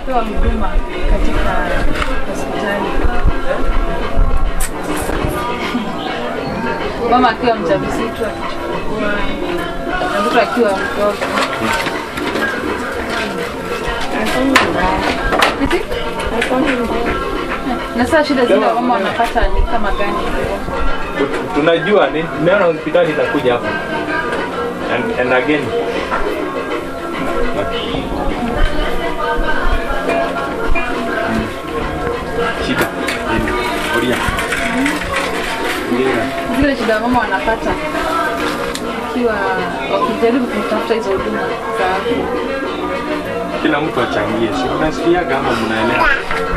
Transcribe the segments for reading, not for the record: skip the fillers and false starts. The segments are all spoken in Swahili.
anapewa huduma katika hospitali. Mama akiwa mjamzito akichukua na mtoto akiwa mdogo. Na sasa shida zile mama wanapata ni kama gani? Tunajua ni nimeona hospitali itakuja hapa. And again. Shida. Korea. Zile shida mama wanapata ikiwa wakijaribu kutafuta hizo huduma za kila mtu achangie. Sio unasikia kama mnaelewa.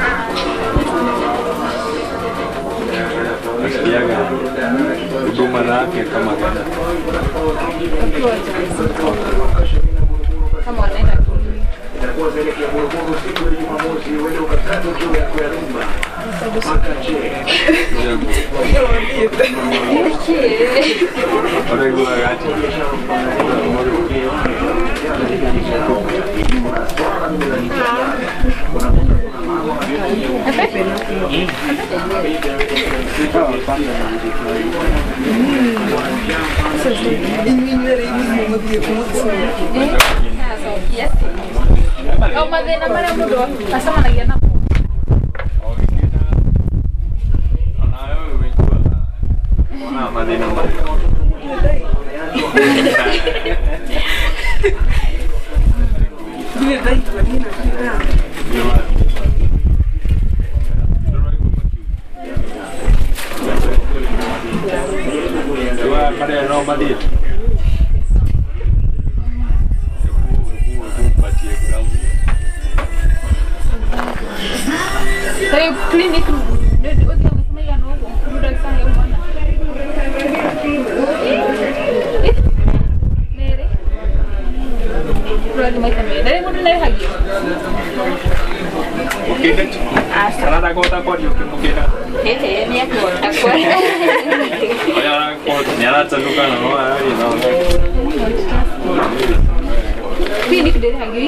Nasikiaga huduma zake kama gani. Kama wanaenda oh, madena mara mudo asama nagia na ona madena mara Ni dai tu ni na. Dua pada no badir. Tapi klinik dia kami kan mudah saya mana. Mere. Berarti macam ni. Dari mana lagi lagi? Okey dah. Asal ada kota kau di okey dah. Ni aku. Ayah kau nyala cendukan no, you know. Klinik dari lagi.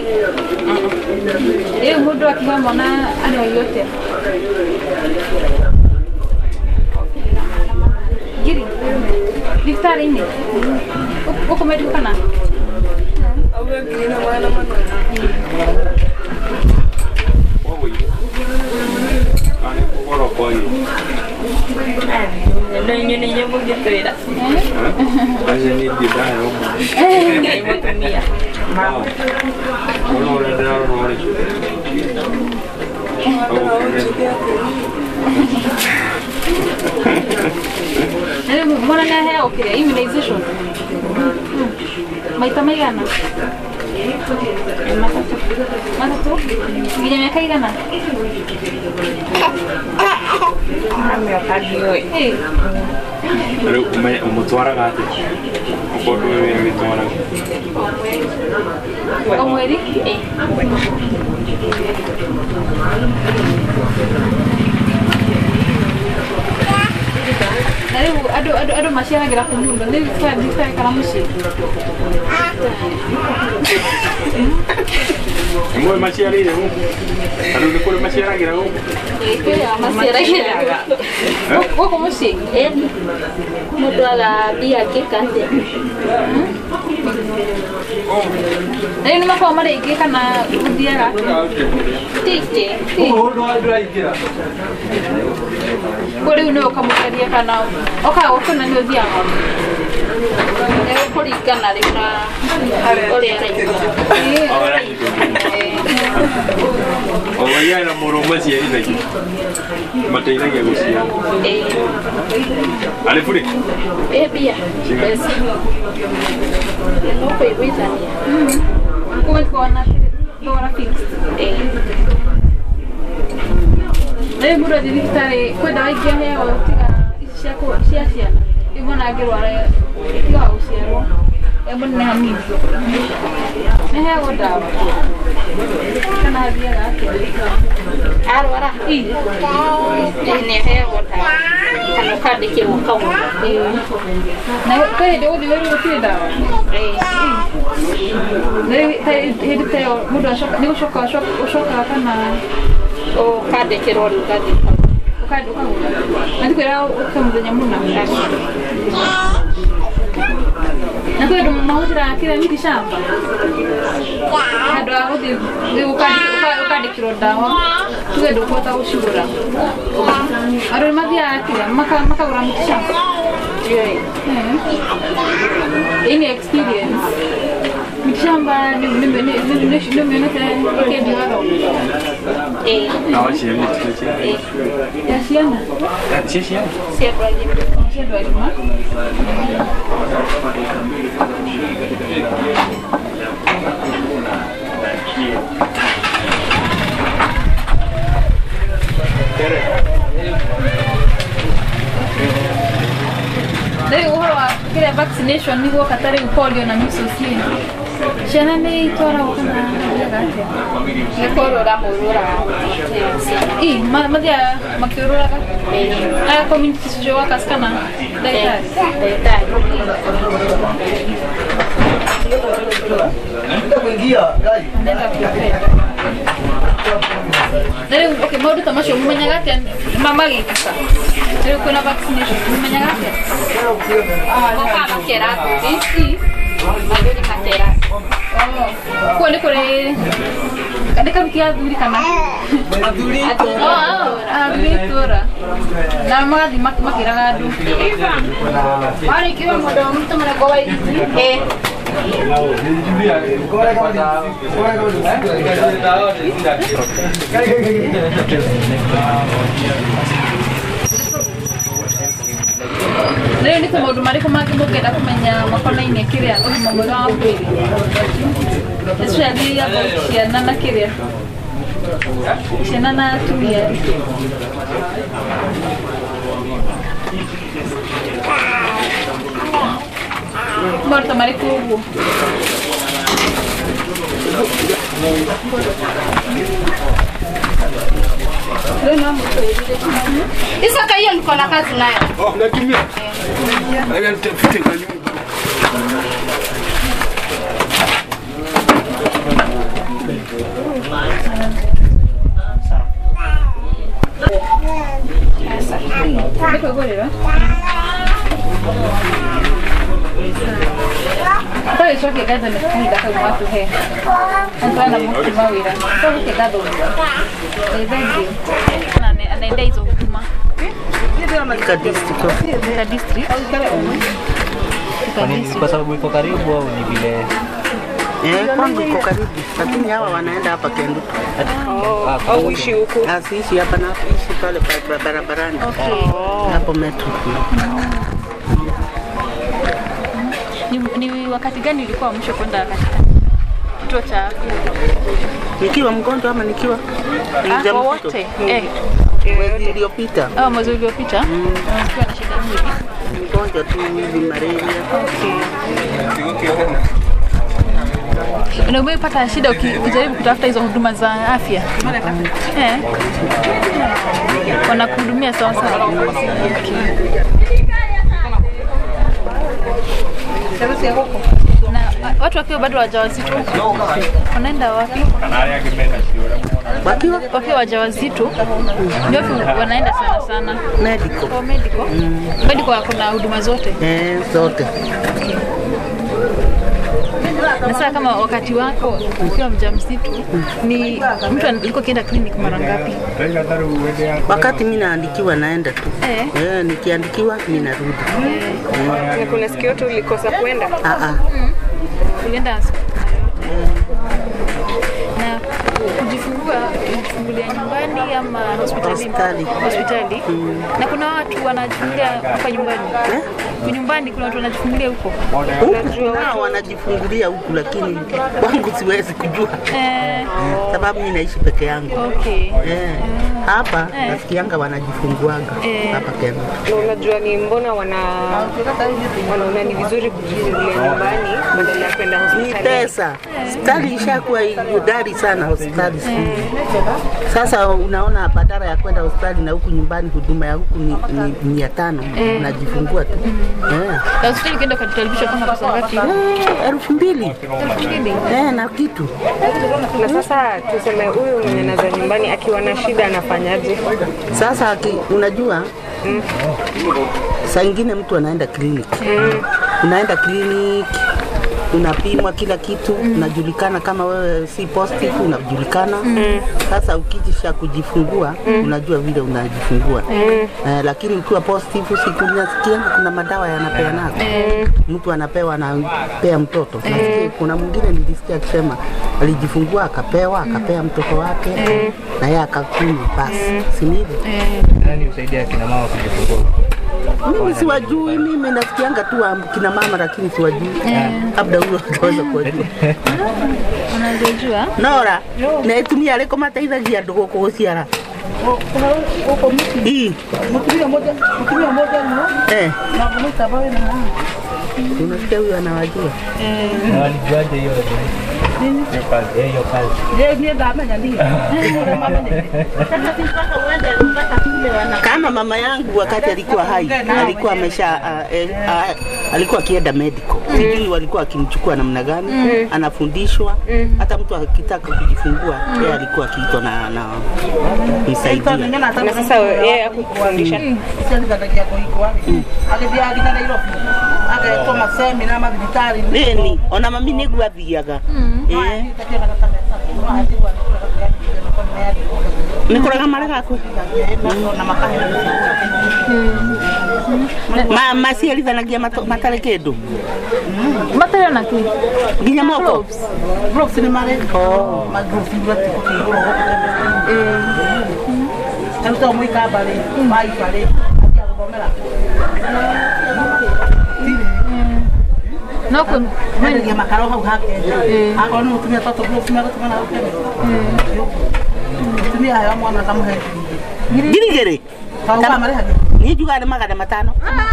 Muda akiwa mana ada yote. Giri. Daktari ini. Uko medical kana? Awe kina mana mana. Ani koro koi. Ndio nyinyi nyinyi gitu ya. Aje ni dia yo. Ibu tumia. Mama. Ono ndio rori. Ndio mbona na hea okay, immunization. Maita megana. Matatu. Gine miaka igana. Miaka dio. Pero umutwara gati. Ukodo wewe mitwara. Omweri? Aduh masih lagi laku mundur. Ini bisa kalau musik. Mau masih lagi dah. Aduh dekor masih lagi dah. Itu ya masih lagi dah. Oh kok musik? Muda la dia ke kante. Oh. Ini mah kau mana iki karena dia lah. Tike. Oh, dua iki lah. Kau ini kamu dia karena. Oke, waktu nanti dia mau. Kau ikan ada kena. Oleh ada. Oh ya, na moroma sia ini lagi. Mata ini lagi aku sia. Ale puri. Bia. Besi. No foi vida. Como é que ela dora fix? Muda jadi kita kau dah ikut ya, tiga sia. Ibu nak keluar, itu harus ya. Ibu nak ambil. Nehe goda. Kana dia gake. Arwara. Nehe goda. Kana kadi ke ukawa. Na kai do di lori utida. Hedi teo muda shoka ni shoka kana o kadi ke roli kadi. Kadi ukawa. Nanti kwera ukamudanya muna. Na kwa mahutira kila miti shamba. Ado ahudi ukadi kilo dawa. Tuwe dokota ushura. Ado mabia kila maka ura miti shamba. Ini experience. Miti shamba ni ke diwaro. Awashi ni tete. Ya siana. Siana. Siapa lima? Dari uhoro kile vaccination ni kwa katari polio na measles ni. Shana ni tora wakana gate. Ni korora morora. Madia makiorora ka. Community sio wakaskana. Dai. Dari okay, mau tamasho mmenyagate mama gikisa. Dari kuna vaccination mmenyagate. Kama kera isi. Magari katera. Kole kadeka mkia duri kana. Aduri. Aduri tora. Na magadi makira gadu. Wale kiwa modo mtu mna gowa hizi. Leo ni kama udumari kama kimokeda kumenya makona ine kiria uri mamoro apwiri. Especially about Shiana kiria. Shiana 2 years. Morta mari kubu. Isa kaya niko na kazi nayo. Oh, nakimbia. Aya nitafute kwa nyumba. Então isso aqui é da minha comida que eu gosto de entrar na música mawira. Só que é da dona. É bem. Anaenda hizo huduma. Katika district. Katika district. Kwa sababu iko karibu au ni vile? Kwangu iko karibu. Lakini hawa wanaenda hapa Kendu. Au ishi huko. Asiishi hapa na ishi pale barabarani. Hapo metro. Ni wakati gani ulikuwa mwisho kwenda katika kituo cha afya? Nikiwa mgonjwa ama nikiwa wote? Mwezi uliopita. Mwezi uliopita? Nikiwa na shida nyingi. Mgonjwa tu hivi malaria. Na umepata shida ukijaribu kutafuta hizo huduma za afya? Wanakuhudumia sawa sawa? Na watu wakiwa bado wajawazito wanaenda wapi? Wakiwa wajawazito ndio wanaenda sana medical. Medical kuna huduma zote? Zote. Na sasa kama wakati wako ukiwa mjamzito ni mtu alikuwa kienda clinic mara ngapi? Wakati mimi naandikiwa naenda tu. Nikiandikiwa ninarudi. Na kuna siku yote ulikosa kwenda? Ulienda na kujifungulia nyumbani ama hospitali? Na kuna watu wanajifungulia kwa nyumbani? Nyumbani kuna watu wanajifungulia huko. Nao wanajifungulia huku lakini kwangu siwezi kujua. Sababu mimi naishi peke yangu. Okay. Hapa nasikianga wanajifunguanga hapa Kenya. Unajua ni mbona wanaona ni vizuri kujifungulia nyumbani badala ya kwenda hospitali? Ni pesa. Hospitali ishakuwa hodari sana hospitali. Sasa unaona badala ya kwenda hospitali na huku nyumbani huduma ya huku ni 500 unajifungua tu. Hospitali kienda kwa television kama pesa ngapi? 2,000. Na kitu. Na sasa tuseme huyu mwenye anaza nyumbani akiwa na shida anafanyaje? Sasa unajua saa nyingine mtu anaenda kliniki. Unaenda kliniki, unapimwa kila kitu, unajulikana kama wewe si positive, unajulikana. Sasa ukijisha kujifungua, unajua vile unajifungua. Lakini ukiwa positive sikunasikia kuna madawa yanapeana. Mtu anapewa anapea mtoto. Nasikia kuna mwingine nilisikia akisema alijifungua akapea mtoto wake na yeye akakunywa basi. Si hivyo? Nani usaidia kina mama kujifungua? Mimi siwajui, mimi nasikianga tu kina mama lakini siwajui. Labda huyo ataweza kujua. Unajua? Nora, na etumia leko mateithagia andu guku guciara. Uko mti. Mtumia moja no. Na kumwita bawe na nani? Unasikia huyo anawajua. Na walijuaje hiyo? Nini? Hiyo kazi. Ni ndamenya ndio. Kama mama yangu wakati alikuwa hai, alikuwa amesha alikuwa akienda medical. Sijui walikuwa akimchukua namna gani, anafundishwa. Hata mtu akitaka kujifungua, yeye alikuwa akiitwa na msaidia. Na sasa yeye akufundisha. Akatoma semina ama vitali. Nini? Ona mami nigwa thiaga. Nikuraga marega ku. Mama si alithanagia matare kindu. Matare na ki. Ginya moko. Gloves ni mare. Ma gloves ni wati ku. Auto mwika bale, mai bale. No kun mimi ya makaro hau hake. Akono tumia toto gloves mara tumana hau keme. Tumia haya mwana kama hivi. Girigere. Kama mare hage. Ni juga ni magana 5.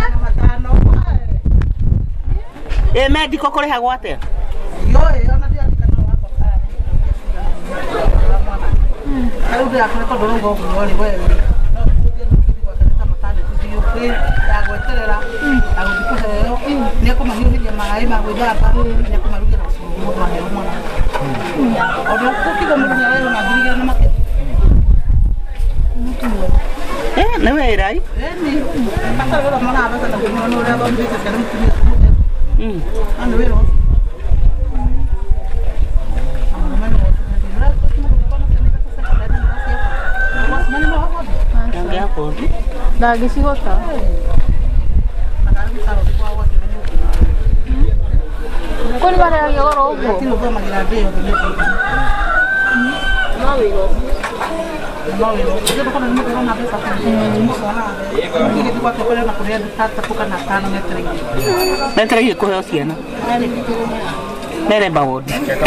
Medical kore hago ate. Yo ona dia kana wako kare. Ayo dia kana ko dorongo ko ni wewe. No way, right? Lagi sih hotel. Kau ni mana lagi orang obo? Nanti kau siapa? Nere bawod.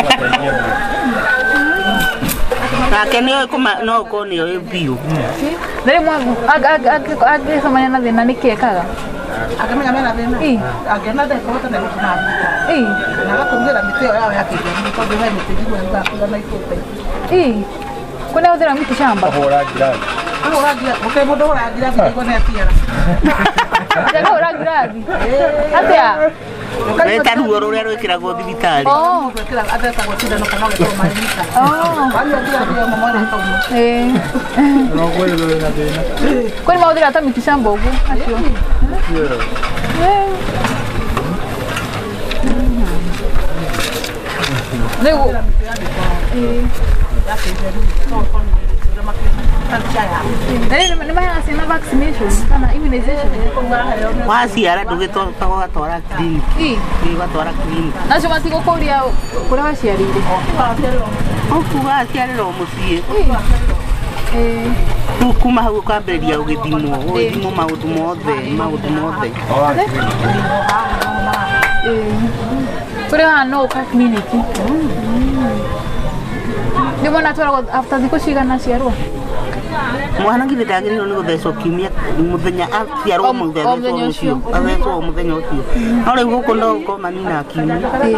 Akeneo koma no koni yo bio. Nere mwangu ag samanya na dena nikekaga. Akamenya mena dena. Agena de kota na kuna. Na kuongera miteo yao yake ni kwa ndio mitego ndio kuna ikote. Kuna udhira miti shamba. Hora jirani. Hora jirani. Okay, modo hora jirani kwa na tia. Ndio hora jirani. Atia. Neta ruoro rero ikirago thibitari. Kila adeta kwa shida no kana kwa marimita. Wale ndio mama na kwa. No kweli ndio na tena. Kwani maudhira hata miti shamba huko. Asio. Ndio. Leo. Ni maana sina vaccination sana immunization. Wasiara ndugitoka gwatwara clinic. Gwatwara clinic. Nacio matiko kuria kuria waciarire. Okuga aciarira muciĩ. kuma hau kwambĩrĩria ũgĩthimwo maũndũ mothe kũrĩ hano ũka clinic nĩ mwana twara after thikũ cigana ciarwo mwana ngithĩ ndagĩrĩirwo nĩ gũthecwo kiumia mũthenya aciarwo mũthenya ũcio athecwo mũthenya ũcio no rĩu gũkũ no gũkorwo manina kiumia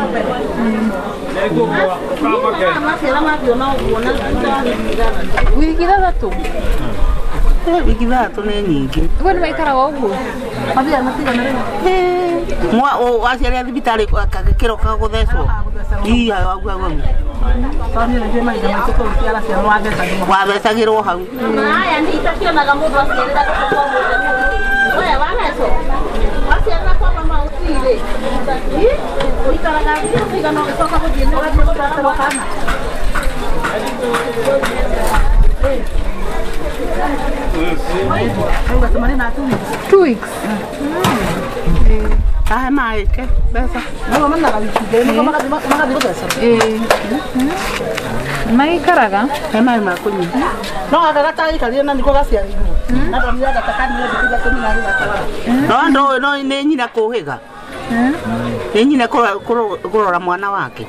wiki ithathatũ wiki ithathatũ nĩ nyingĩ we nĩ maikaraga ũguo waciarĩa thibitarĩ kĩroka gũthecwo wathecagĩrwo hau Two weeks. Tahe maĩ ke mbeca maikaraga he maĩ ma kũnyua no agagatagikarire na nĩko gaciarirwo na ndonire gatakanire ndikuga tũmina no nĩ nyina kũhĩga nĩ nyina kũrora mwana wake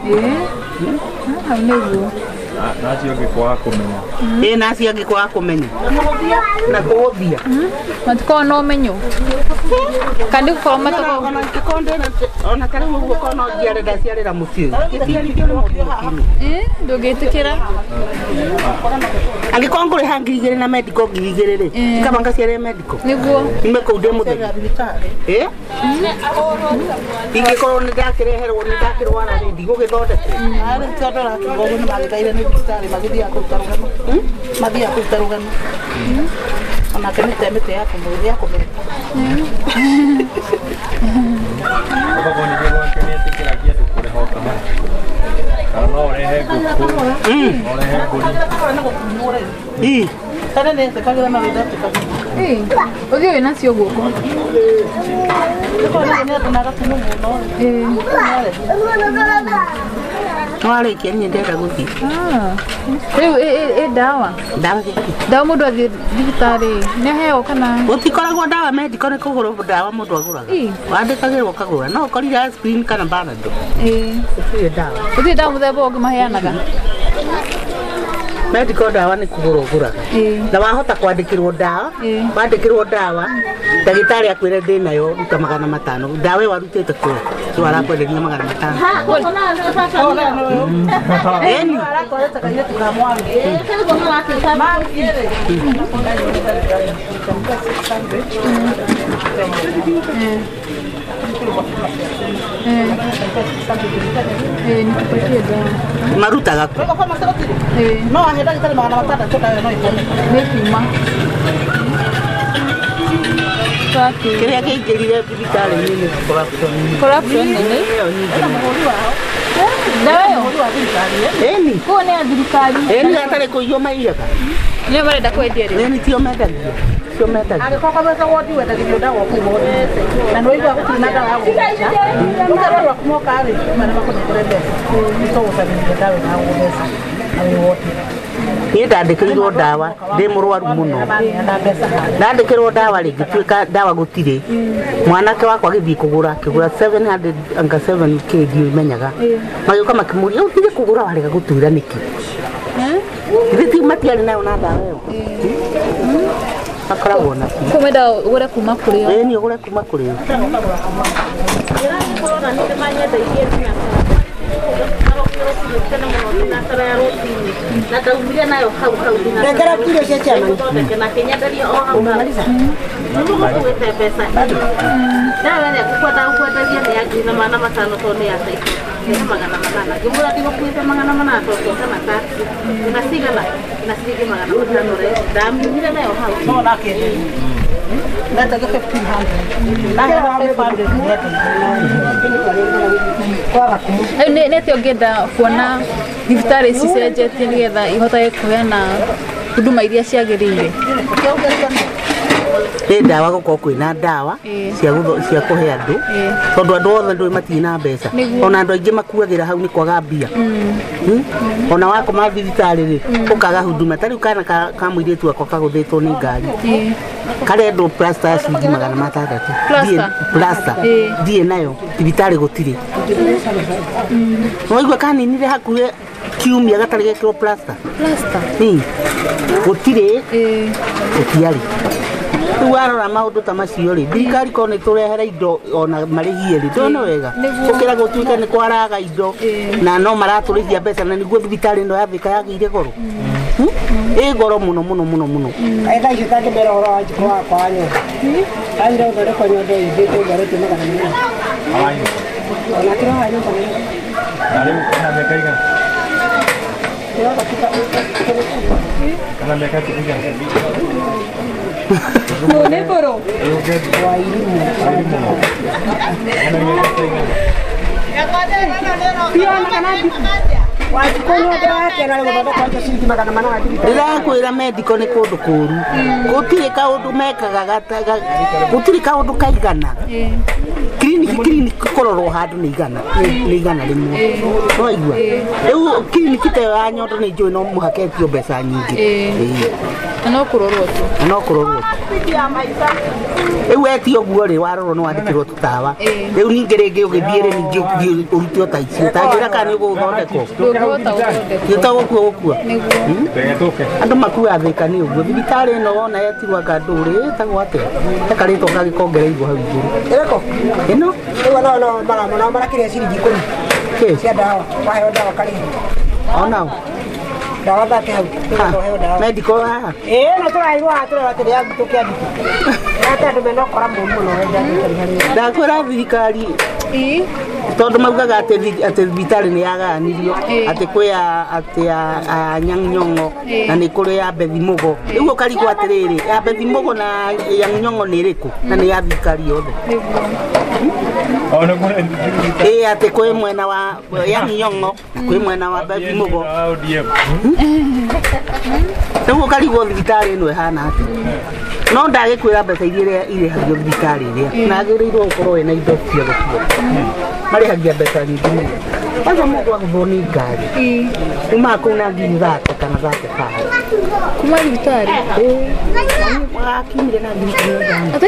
nĩguo nacio angĩkwaga kũmenya nacio angĩkwaga kũmenya na kũhũthia matikoragwo na ũmenyo kandi gũkorwo matakwo ona tarĩu ũguo korwo no njiare ndaciarĩra mũciĩ ndũngĩtĩkĩra angĩkorwo ngũrĩha ngiri igĩrĩ na medical ngiri igĩrĩ rĩ kaba ngaciarĩre medical nĩguo nyume kũu ndĩ mũthenya ingĩkorwo nĩ ndakĩreherwo nĩ ndakĩrwara rĩ ndigũgĩthondekwo mathiaga kũruta rũgano onake mĩtemĩte ya kũmũrĩria Okorwo ningĩ gwake nĩ etĩkĩragia andũ kũrĩha o kamwe kana no ũrehe ngũkũ no ũrehe mbũri tene nĩ etĩkagĩra na gĩthatĩkagĩra ũthiĩ wĩ nacio guoko warĩkia niĩ ndĩrenda gũthiĩ rĩu ndawa mũndũ athiĩ thibitarĩ nĩ aheo kana gũtikoragwo ndawa medical nĩ kũgũrwo ndawa mũndũ agũraga wandĩkagĩrwo ũkagũra no ũkorire aspirin kana Panadol ũtirĩ ndawa mũthemba ũngĩ maheanaga medical ndawa nĩ kũgũra ũgũraga na wahota kwandĩkĩrwo ndawa ndagĩtarĩ akwĩre ndĩ nayo ruta 500 ndawa ĩyo warutĩte kũrĩa rĩu arakwenderia 500 marutaga no ahe ndagĩtarĩ 600 kayo no ikome nĩkiuma kĩrĩa kĩingĩrire thibitarĩ-inĩ nĩ corruption nene ndawa ĩyo kũu nĩ ya thirikari hatarĩ kũiywo maiyaga nĩo marenda kwendia rĩu nĩ tio mendagia angĩkorwo kamweta wodi wendagĩrio ndawa kũu wodi na nĩ waigua gũtirĩ na ndawa ya gũtheca ũkarorwo kumoka rĩ mana makũnengere mbeca nĩtũgũcanĩria ndawa ya gũtheca na wĩ wodi niĩ ndandĩkĩirwo ndawa ndĩ mũrwaru mũno ndandĩkĩrwo ndawa rĩngĩ tuĩka ndawa gũtirĩ mwanake wakwa agĩthiĩ kũgũra 707k ndimenyaga magĩũka makĩmũria ũthiĩ kũgũra warega gũtwĩra nĩkĩ thithi matiarĩ nayo na ndawa ĩyo akoragwo na kũmenda ũgũre kuma kũrĩ o nĩ ũgũre kuma kũrĩ o ndengera kiro cia ciana That's a 1500. I have 500. nĩ atĩ ũngĩenda kuona thibitarĩ ici cenjetie nĩgetha ihotage kũheana huduma iria ciagĩrĩire Nĩ ndawa gũkorwo kwĩna ndawa cia kũhe andũ tondũ andũ othe ndũĩ matirĩ na mbeca ona andũ aingĩ makuagĩra hau nĩ kwaga mbia ona wakoma thibitarĩ-rĩ ũkaga huduma ta rĩu kana ka mũirĩtu akwa kagũthĩtwo nĩ ngari karendwo plasta ya ciringi 600 plasta ndiĩ nayo thibitarĩ gũtirĩ waigua kaninire hakuhĩ kiumia gatarĩ gekĩrwo plasta gũtirĩ gũtiarĩ rĩu warora maũndũ ta macio-rĩ thirikari korwo nĩ tũrehere indo ona marĩhie-rĩ ndona wega gũkĩra gũtuĩke nĩ kwaraga indo na no maratũrĩhia mbeca na nĩguo thibitarĩ ĩno ya Thika yagĩire goro ĩ goro mũno mũno mũno mũno aitha icio tangĩmera ũhoro wa njiko wakwa wa nyũmba athire gũthondekwo nyũmba ithĩtwo ngarĩtio 200 ona kĩro wa nyũmba kana mĩaka igana kana mĩaka igana Nĩ boro wa irimu ndĩrakwĩra medical nĩ kũndũ kũũru gũtirĩ kaũndũ mekaga gũtirĩ kaũndũ kaigana kiriniki kũrorwo handũ nĩ igana rĩmwe waigua rĩu kiriniki ta ĩyo ya Nyondo nĩ njũĩ no mũhaketio mbeca nyingĩ no kũrorwo tu rĩu etio ũguo-rĩ warorwo nĩ wandĩkĩrwo tũtawa rĩu ningĩ rĩngĩ ũgĩthiĩ-rĩ ningĩ ũrutio ta icio tangĩra kana nĩ ũgũthondekwo gũkua andũ makua Thika nĩ ũguo thibitarĩ ĩno wona yetirwo anga ndũrĩ ĩtagwo atĩa ekarĩtwo gagĩkongereirwo hau igũrũ ĩno no marakĩrĩa ciringi 10 cia ndawa waheo ndawa karĩhwo onao ndawa thake hau medical haha no tũraigua tũrora atĩrĩ yaku tũkĩandĩka ata andũ menokora mũru mũno ndakwĩra thirikari tondũ maugaga atĩ thibitarĩ nĩ yaganirio atĩ kwĩ atĩ Anyang' Nyong'o na nĩ kũrĩ ya Mbethi Mũgo rĩu ũkarigwo atĩrĩrĩ ya Mbethi Mũgo na Anyang' Nyong'o nĩ ĩrĩkũ na nĩ ya thirikari yothe atĩ kwĩ mwena wa Anyang' Nyong'o kwĩ mwena wa Mbethi Mũgo rĩu ũkarigwo thibitarĩ ĩno ĩhana atĩ no ndagĩkwĩra mbeca iria irĩhagio thibitarĩ ĩrĩa na agĩrĩirwo gũkorwo ĩna indo cia gũkuo marĩhagia mbeca nyingĩ mũno kwanza mũndũ agũthwo nĩ ngari uma kũu na ngiri 30 kana 35 kuma thibitarĩ akiumire na ngiri 15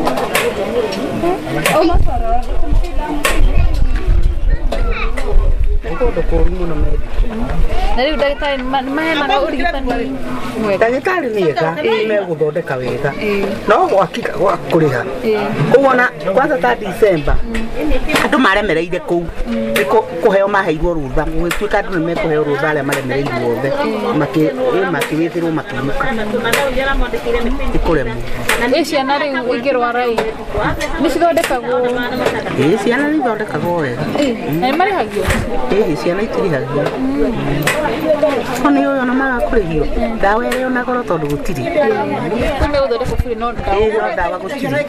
kũndũ kũũru mũno na rĩu ndagĩtarĩ nĩmaheanaga ũrigitani mwega ndagĩtarĩ nĩega megũthondeka wega no gwakika gwa kũrĩha kuona kwanza ta December andũ maremereire kũu kũheo maheirwo rũtha gwĩtuĩka andũ nĩmekũheo rũtha arĩa maremereirwo othe makĩwĩthĩrwo makĩinũka ikũremwo ciana rĩu ingĩrwara-ĩ nĩcithondekagwo ciana nĩithondekagwo wega na nĩmarĩhagio ciana itirĩhagio no nĩ ũyũ ona magakũrĩhio ndawa ĩrĩ ona goro tondũ gũtirĩ megũthondekwo bũrĩ no ndawa gũtirĩ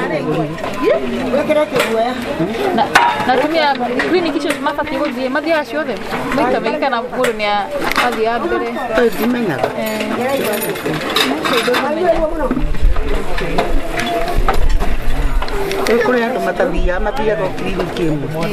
na tumia kliniki icio mabatiĩ gũthiĩ mathiaga ciothe maita maingĩ kana mũndũ nĩ athiaga mbere ndimenyaga kũrĩ andũ mathiaga o kiriniki ĩmwe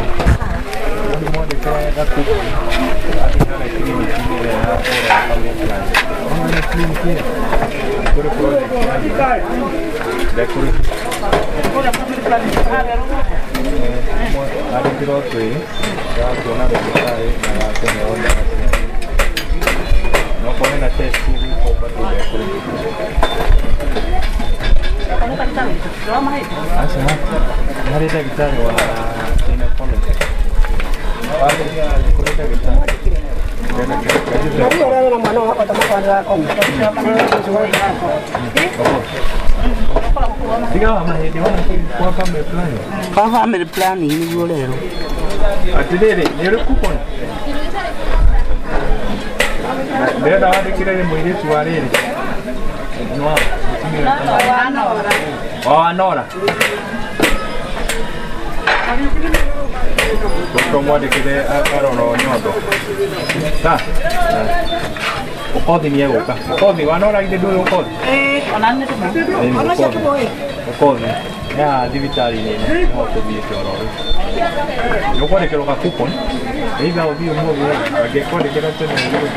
family planning nĩguo rero atĩrĩrĩ nĩ ũrĩ coupon ndĩrenda wandĩkĩre mũirĩtu wa rĩrĩ Nora Como de que aroro Nyondo. Tá. Ukothi ni eguka. Ukothi wanora ide ndu ukothi. Ona nĩ tũmwe. Ona cia tũmwe. Ukothi. Ya thibitari ni no tuthie toro. Nũkwandĩkĩrwo ka coupon. Either ũthiĩ ũmũthĩ angĩkwandĩkĩra tene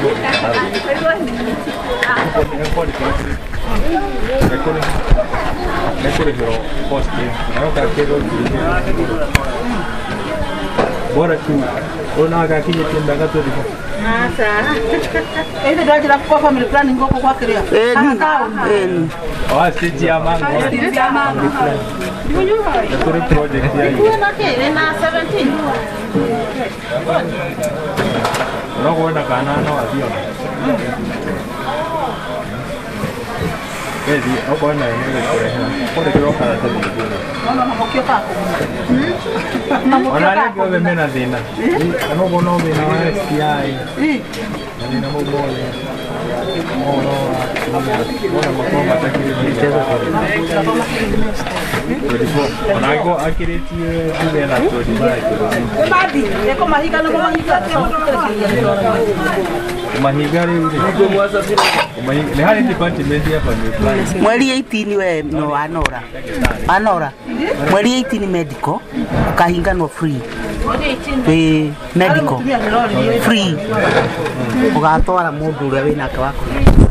nĩkũrĩhĩrwo post nagakakĩrwo bora tu ũnagakinyĩtie mĩaka 24. Ĩndĩ ndĩranjĩra kwa family planning gũkũ kwa kĩrĩa. Stage ya mango. Kũrĩ project ya na 17. Unakuona kana no athio. Edi, unakuona ni kureha. Kwa hiyo kana tena. No, hokio kako. Ona leo mena thina. Ano bono thina wa STI. Thina mobole. Ona makoma takiri mchezo kwa. Onako akiritie tena todi baki. Ebadi, eko mahiga no mahiga. Mahiga ule. Mahiga ni hali department hapa ni plan. Mweri 18 we no Anora. Mweri 18 medical ukahinganwa free. Medical free. Ugatwara mundu uria wina ke wako.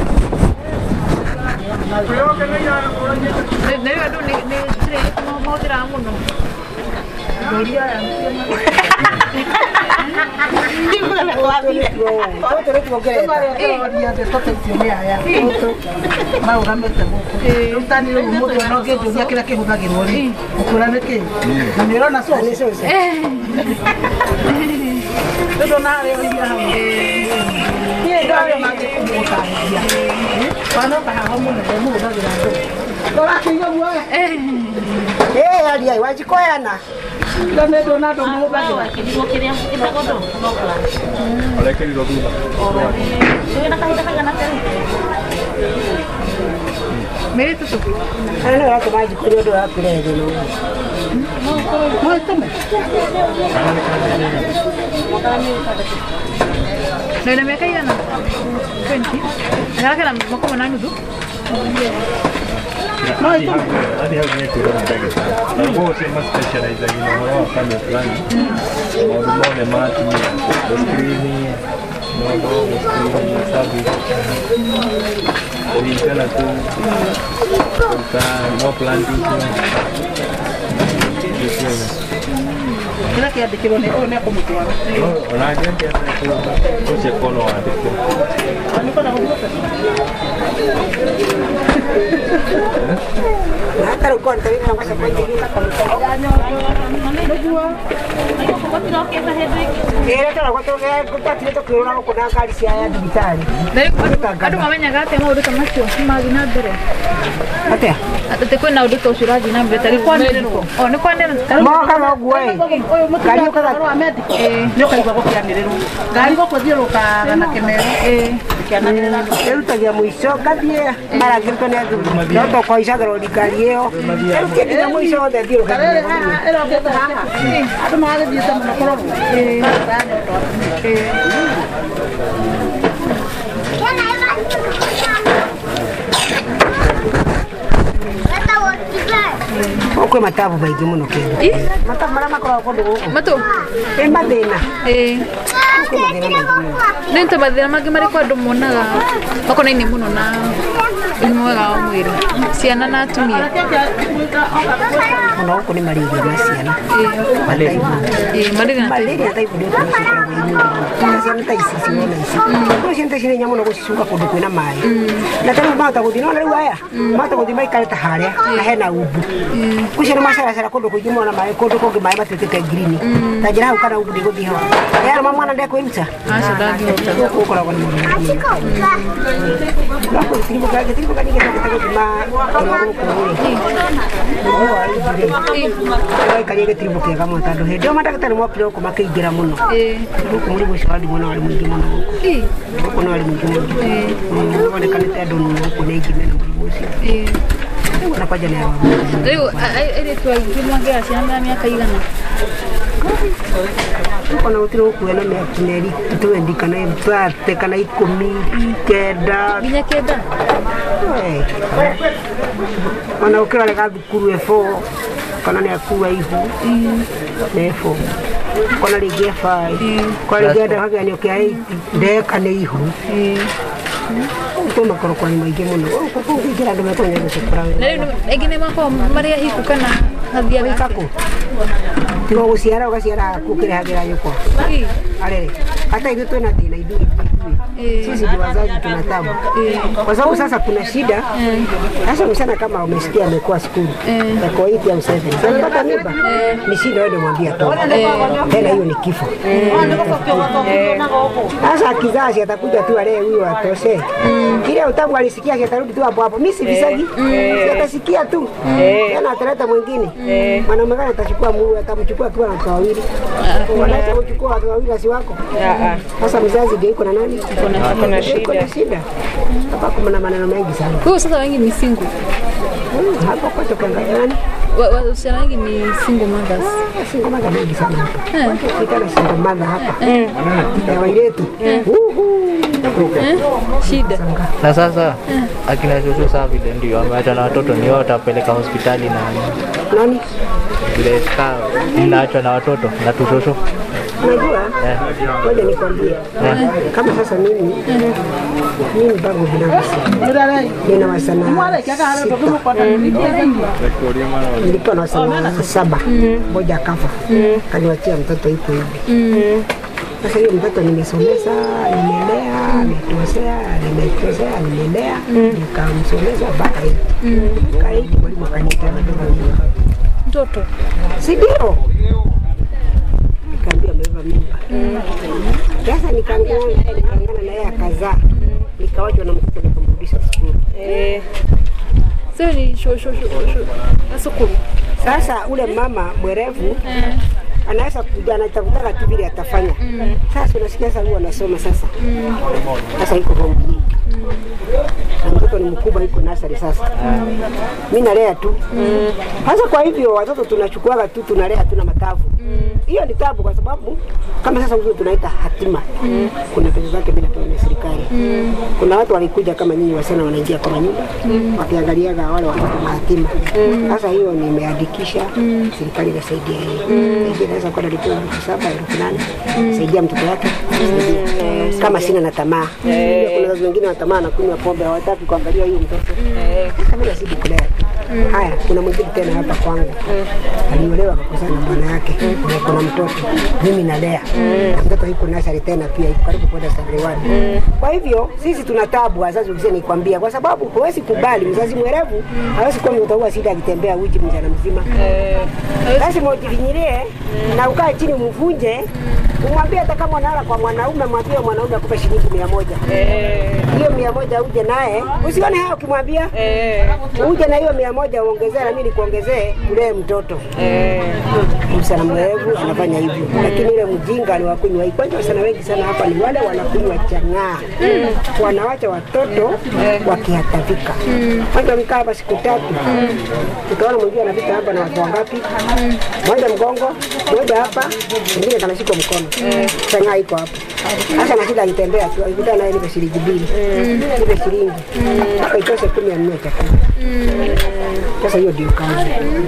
Ndio ndo ni modera muno. Gloria. Alia wajikoyana. Mire tu. Ana wako maji kurio ndo hapo leo. Ndio miaka hiyo na 20. Nataka na mko na nudu. Hadi hapo ni kuona ndege sana. Kwa sema specialize in horror kama fulani. Modern mati, screen, modern screen, sabi. Orientala tu. No planting. Kila kiandikirwo nĩ ũyũ nĩ akũmũtwara. Onaje ndio kwa kono andiko. Niko na gũkũ. Hata uko ndani na kwa sababu ndio kama Era tara kwa toke kutatire to kuona ko na kali cia ya digitali. Andu mamenyaga atĩ maũndũ ta macio magĩ na mbere. Atia. Atĩ kwĩna ũndũ ta ũcio ũrathiĩ na mbere tarĩ kwanĩrĩrwo. O nĩ kwanĩrĩrwo. Mo kama guoi. Ũyũ mũtumia ũkaga wa medical. Nĩ ũkaigua gũkĩanĩrĩrwo. Ngari gũkũthiũrũkaga na kĩmero. Kĩanagĩrĩra. Erutagia mũico gathie marangĩrĩtwo nĩ athuri. No tokoicagĩrwo ngari ĩyo. Erutagia mũico wothe thiũrũkaga. Ĩrokĩte haha. Andũ magagĩthiĩte mũno kũrorwo. Okwe matabu baigi muno kende. Matabu mara makora kondo goko. Matu. Mathina. Nĩ nto mathina mangĩ marĩ kwa andũ monaga makonaine mũno na ũgima mwega wa mwĩrĩ. Ciana na atumia. Mũno gũkũ nĩ malaria ma ciana. Malaria. Malaria taibu ndio tunacikoragwo inyuĩ. Ciana ta ici ciona ici. Kũrĩ ciana ta ici nĩ nya mũno gũcicuka kũndũ kwĩna maĩ. Na tena mahota gũthiĩ no rĩu aya mahota gũthiĩ maikare ta harĩa na hena umbu. Kũcio nĩ macaracara kũndũ kũingĩ mwana maĩ kũndũ kũngĩ maĩ matuĩkĩte green. Ta njĩra hau kana umbu ndĩgũthiĩ ho. Yara mwana ndekũiruta. Aca ndangĩhota. Gũkoragwo nĩ mũndũ. Gũtirimo kanigĩ gũthima Karia gĩtirimo kĩega mũno tondũ hĩndĩ ĩyo mandagĩtarĩ mokire gũkũ makĩingĩra mũno. Gũkũ mũrimũ ũcio wa ndimũ no warĩ mũingĩ mũno gũkũ. Gũkũ no warĩ mũingĩ mũno. Wonekanĩte andũ gũkũ nĩ aingĩ mena mũrimũ ũcio. Na kwanja nĩ arwaru. Rĩu airĩtu aingĩ mangĩaga ciana mĩaka igana? tuko na utiro kuena me tuneri tuendika na mpate kana ikomi keda Ginya keda. Ona ukira le gathukuru efo kana ne akuwa ihu nefo kana le gefa kana geda haga ni okia ndeka ne ihu Kuma koro kwa maige muno ko ngira ndo metonya gusukura Egine mako Maria hiku kana hathia wikako Tigo guciara ugaciara kukire hagira yuko Alele hata hizo tuna dina idui sisi ndio wazazi tunatabu kwa sababu sasa kuna shida sasa msana kama umesikia amekuwa skuli kwa hiyo ya usafi sasa pata mimba ni shida wewe mwambia tu tena hiyo ni kifo sasa kizazi atakuja tu ale huyo atoshe kile utabu alisikia atarudi tu hapo mimi si visagi atasikia tu tena ataleta mwingine mwanaume gani atachukua Mungu atamchukua tu na watu wawili wanaweza kuchukua watu wawili si wako sasa mzazi ndio iko na nani kuna shida hapa kuna maneno mengi sana kwa sasa wengi ni single hapo kwa tukiangalia nani wasichana wengi ni single mothers mengi sana hapa kitana single mother hapa na wailetu shida na sasa akina shosho saa vile ndio ameacha na watoto ni wao watapeleka hospitali na nani vile ska mnaacha na watoto na tushosho unajua ngoja nikwambie kama sasa mimi babu binafsi nina wasana nilikuwa na wasana 7 moja kafa kaniwachia mtoto ipo hivi sasa hiyo mtoto nimesomesha nimelea nimelea nikamsomesha mpaka hivi kaidi mwalimu akaniita mtoto si ndio nikaambia amebeba mimba sasa nikaangana na yeye akazaa nikawachwa na mtoto nikamrudisha shule sio ni sokuru sasa ule mama mwerevu anaweza kuja anatafuta tu vile atafanya sasa unasikia sasa huyu anasoma sasa iko home mtoto ni mkubwa iko nasari sasa mimi nalea tu sasa kwa hivyo watoto tunachukua tu tunalea tuna matavu hiyo ni tabu kwa sababu kama sasa huyo tunaita hatima kuna pesa zake bila kwa serikali kuna watu walikuja kama nyinyi wasana wanaingia kwa nyumba wakiangalia wale watoto hatima sasa hiyo nimeandikisha serikali inasaidia hiyo inaweza kwa lipo 7,000 saidia mtoto wake kama sina na tamaa kuna watu wengine wa tamaa na kunywa pombe hawataki kuangalia hiyo mtoto sasa mimi nasidi kulea haya kuna mwingine tena hapa kwangu aliolewa akakosana na bwana yake kuna mtoto mimi nalea mtoto yuko nasari tena pia yuko karibu kwenda Sandrewani kwa hivyo sisi tuna tabu wazazi ukisema nikwambia kwa sababu huwezi kubali mzazi mwerevu hawezi kuwa mtoto wao shida akitembea wiki mjana mzima lazima ujivinyilie na ukae chini mvunje umwambie hata kama unalala kwa mwanaume mwambie mwanaume akupe shilingi 100 hiyo 100 uje naye usione hao ukimwambia uje na hiyo 100 uongezee na mimi nikuongezee ule mtoto msana mwerevu anafanya hivyo lakini ile mjinga ni wakunywa kwanza sana wengi sana hapa ni wale wanakunywa chang'aa wanawacha watoto wakihatafika kwanza mkaa hapa siku 3 utaona mwingine anapita hapa na watu wangapi mmoja mgongo mmoja hapa mwingine kanashika mkono chang'aa iko hapa hasa na kila akitembea tu akikuta naye ni shilingi 2 ile shilingi hapa itosha 10 chakula sasa hiyo ndio kazi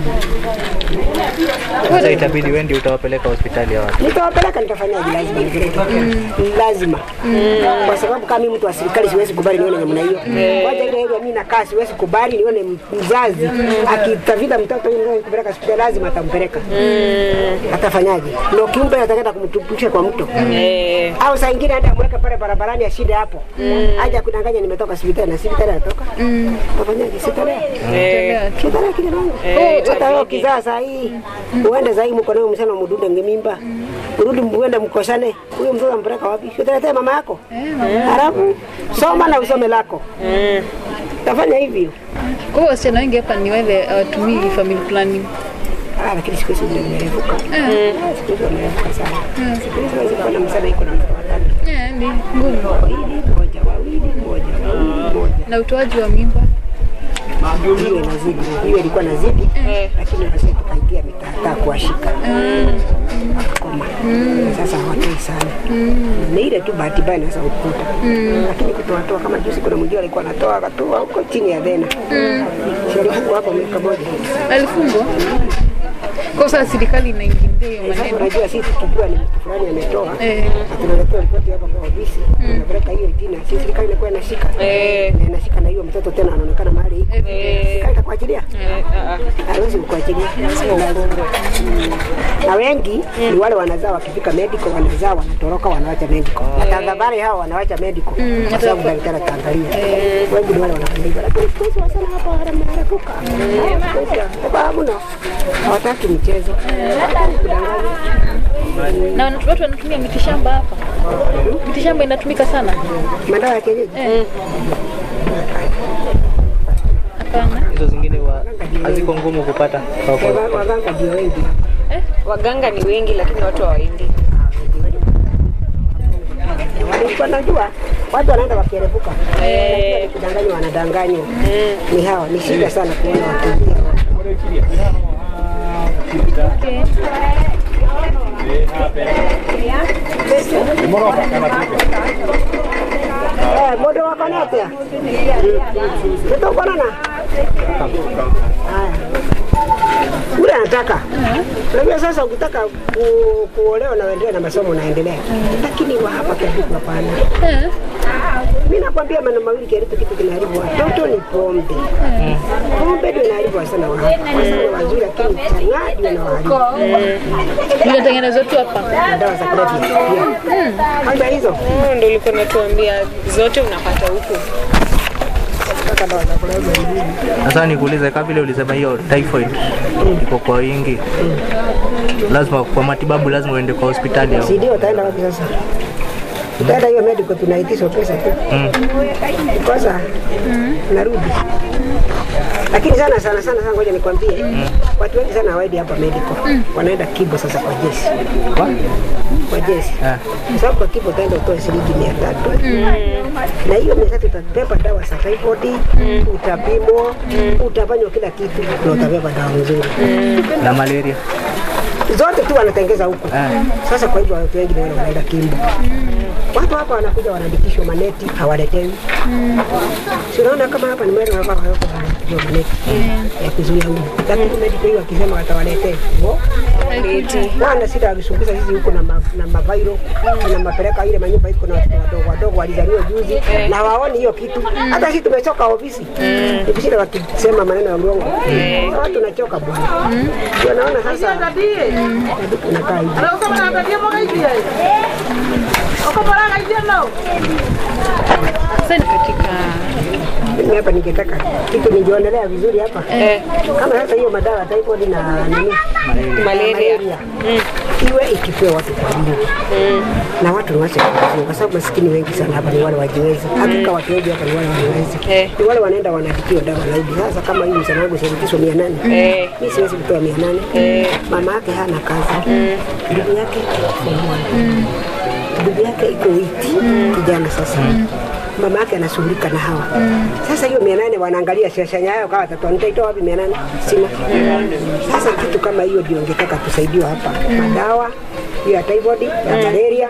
sasa itabidi wewe ndio utawapeleka hospitali hawa nitawapeleka nitafanyaje lazima kwa sababu kama mtu wa serikali siwezi kubali nione namna hiyo wacha ile mimi nakaa siwezi kubali nione mzazi akitavida mtoto yule kupeleka hospitali lazima atampeleka atafanyaje ndio kiumbe atakaenda kumtupusha kwa mto au saa nyingine aenda mweka pale barabarani ashinde hapo aje kudanganya nimetoka hospitali na hospitali natoka atafanyaje sitale sitale kile nangu hata wewe kizaa saa hii uende zaidi mko nayo msana mdunde ngemimba urudi muende mkosane huyo mtoto ampeleka wapi sitaletea mama yako halafu soma na usome lako tafanya hivyo kwa wasichana wengi hapa ni wale watumii family planning lakini siku hizi nimerefuka siku hizi nimerefuka sana siku hizi naweza kuwa na msana iko na mtoto watatu ni ngumu moja wawili na utoaji wa mimba hiyo inazidi hiyo ilikuwa nazidi lakini basi tukaingia mitata kuashika wanasoma. Sasa hawatoi sana. Ni ile tu bahati mbaya inaweza ukuta. Lakini kutoa kama juzi kuna mmoja alikuwa anatoa akatoa huko chini ya Dhena. Alifungwa hapo mwaka mmoja. Alifungwa? Kwa sababu serikali inaingilia hiyo maneno. Sasa unajua sisi tukijua ni mtu fulani ametoa, tunaletea ripoti hapa kwa ofisi, tunapeleka hiyo jina. Sisi serikali inakuwa inashika. Na inashika na hiyo mtoto tena anaonekana mahali hiki. Serikali itakuachilia? Hawezi kukuachilia. Na wengi ni wale wanazaa wakifika medical wanazaa wanatoroka wanaacha medical. Watadhabari hao wanaacha medical. Kwa sababu daktari ataangalia. Wengi ni wale wanafanya. Lakini sisi wasana hapa wanarakuka. Sababu no. Hawataki mchezo. Na watu wanatumia mitishamba hapa. Mitishamba inatumika sana. Madawa ya kienyeji. Hapana. Hizo zingine haziko ngumu kupata. Waganga ndio wengi. Waganga ni wengi lakini watu hawaendi. Wanajua watu wanaenda wakierepuka. Kudanganywa wanadanganywa. Ni hawa ni shida sana kuona watu. Modo wako nete ya? Ito uko na? Ule anataka. Unajua sasa ukitaka kuolewa na uendelee na masomo unaendelea. Lakini wa hapa kidogo hapana. Mimi nakwambia maneno mawili kitu kinaharibu watoto ni pombe. Pombe ndio inaharibu sana wa hapa. Wasana wazuri lakini changadi na waharibu. Zinatengenezwa tu hapa. Dawa za kulevya. Hata hizo. Ndio ulikuwa unatuambia zote unapata huko. Sasa nikuulize kama vile ulisema hiyo typhoid iko kwa wingi. Lazima kwa matibabu lazima uende kwa hospitali au. Si ndio utaenda wapi sasa? Utaenda hiyo medical tunaitisha pesa tu. Kwanza narudi. Lakini sana ngoja nikwambie. Watu wengi sana hawaendi hapa medical. Wanaenda Kibo sasa kwa jeshi. Kwa jeshi. Sababu kwa Kibo utaenda utoe shilingi 300. Na hiyo 300 utapepa dawa za typhoid, utapimwa, utafanywa kila kitu na utapepa dawa nzuri. Na malaria. Zote tu wanatengeza huko. Sasa kwa hivyo watu wengi wanaenda Kimbo. Watu hapa wanakuja wanaandikishwa maneti hawaletewi. Unaona kama hapa ni mwana hapa wanapigwa maneti ya kuzuia mbu. Lakini medical hiyo akisema watawaletea. Wana sita wakisumbuza sisi huko na mavairo na mapeleka ile manyumba iko na watoto wadogo walizaliwa juzi na hawaoni hiyo kitu. Hata sisi tumechoka ofisi. Tukishinda wakisema maneno ya uongo. Watu tunachoka bwana. Unaona sasa tunakaa hivi. Sasa katika mimi hapa ningetaka kitu nijionelea vizuri hapa. Kama sasa hiyo madawa typhoid na nini? Malaria. Iwe ikipewa watu kwa wingi. Na watu waache kwa sababu maskini wengi sana hapa ni wale wajiwezi. Hakika watu wengi hapa ni wale wajiwezi. Ni wale wanaenda wanadikiwa dawa zaidi. Sasa kama hii msana wangu shirikisho 800. Mimi siwezi kutoa 800. Mama yake hana kazi. Ndugu yake ndugu yake iko witi kijana sasa. Mama yake anashughulika na hawa. Sasa hiyo 800 wanaangalia shashanya yao kama watoto nitaitoa wapi 800? Sina. Sasa kitu kama hiyo ndio ningetaka kusaidiwa hapa. Madawa ya typhoid, ya malaria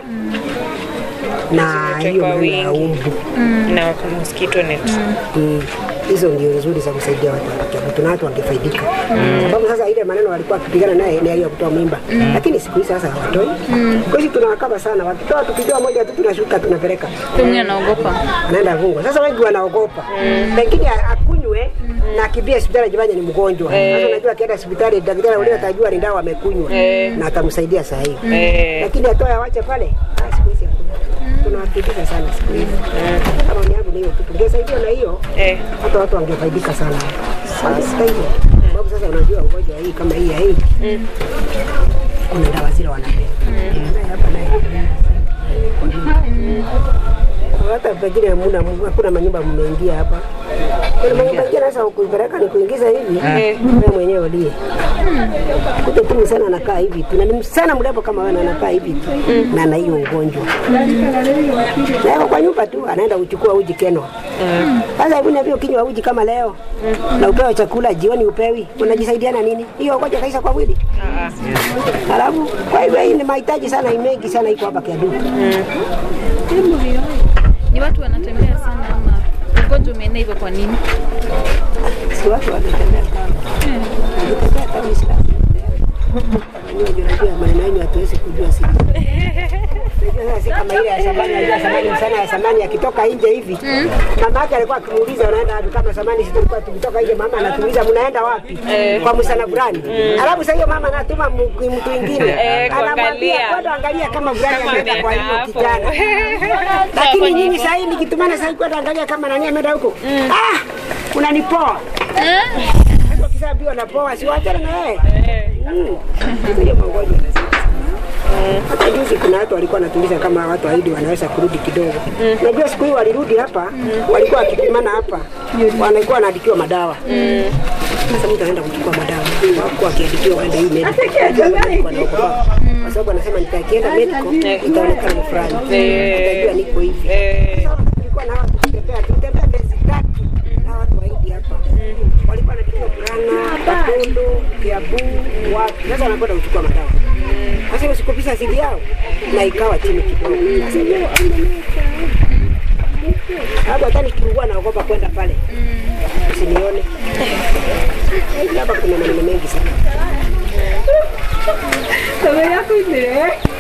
na hiyo ya umbu na mosquito net. Hizo ndio nzuri za kusaidia watu. Tuna watu wangefaidika. Sababu sasa ile maneno walikuwa wakipigana naye ni hiyo kutoa mimba. Lakini siku hizi sasa hawatoi. Kwa hiyo tunawakaba sana. Wakitoa tukijua moja tu tunashuka tunapeleka. Mimi anaogopa. Anaenda fungo. Sasa wengi wanaogopa. Pengine akunywe na kimbia hospitali jibanye ni mgonjwa. Sasa unajua akienda hospitali daktari ule atajua ni dawa amekunywa na atamsaidia sahihi. Lakini atoe awache pale. Siku hizi tunawakimbiza sana siku hizi. Kama ni yangu ni hiyo kitu. Tungesaidia na hiyo. Hata watu wangefaidika sana. Sasa hiyo. Sababu sasa unajua ugonjwa hii kama hii ya hii. Kuna dawa zile wanapewa. Hapa naye. Hata pengine hakuna manyumba mmeingia hapa. Kuna manyumba mengine sasa ukipeleka ni kuingiza hivi. Wewe mwenyewe ndiye. Kuto tu sana anakaa hivi. Tunani sana mrepo kama wewe anakaa hivi tu. Na na hiyo ugonjwa. Na kwa nyumba tu anaenda kuchukua uji Kenwa. Sasa hebu niambie ukinywa uji kama leo na upewe chakula jioni upewi. Unajisaidiana nini? Hiyo ugonjwa kaisha kwa mwili. Alafu kwa hivyo hii ni mahitaji sana mengi sana iko hapa Kiadutu. Ni watu wanatembea sana ama ugonjwa umeenea hivyo kwa nini? Si watu wanatembea kama. Wanatembea kabisa. Unajua maneno yenu hatuwezi kujua sisi. Si kama ile ya samani akitoka nje hivi. Mama yake alikuwa akimuuliza unaenda wapi, kama samani sisi tulikuwa tukitoka nje mama anatuuliza mnaenda wapi? Kwa msana fulani. Alafu sasa hiyo mama anatuma mtu mwingine. Anamwambia kwenda angalia kama fulani ameenda kwa hiyo kijana. Lakini nyinyi sasa hivi nikitumana sasa kwenda angalia kama nani ameenda huko. Unanipoa. Hapo kisabi wanapoa si wacha na yeye. Hiyo magonjwa hata juzi kuna watu walikuwa wanatuliza kama watu waidi wanaweza kurudi kidogo. Najua siku hiyo walirudi hapa, walikuwa wakipimana hapa, walikuwa wanaandikiwa madawa. Sasa mtu anaenda kuchukua madawa, wako akiandikiwa waende hii medical. Kwa sababu anasema nitakienda medical itaonekana fulani. Atajua niko hivi. Tulikuwa na watu tutembea bezi tatu na watu waidi hapa. Walikuwa wanaandikiwa Burana, Kabondo, Kiambu, wapi. Sasa wanakwenda kuchukua madawa. Sasa usikopisa asili yao na ikawa chini kidogo. Hapo hata nikiugua naogopa kwenda pale. Usinione. Hapa kuna maneno mengi sana. Sabe yako ile?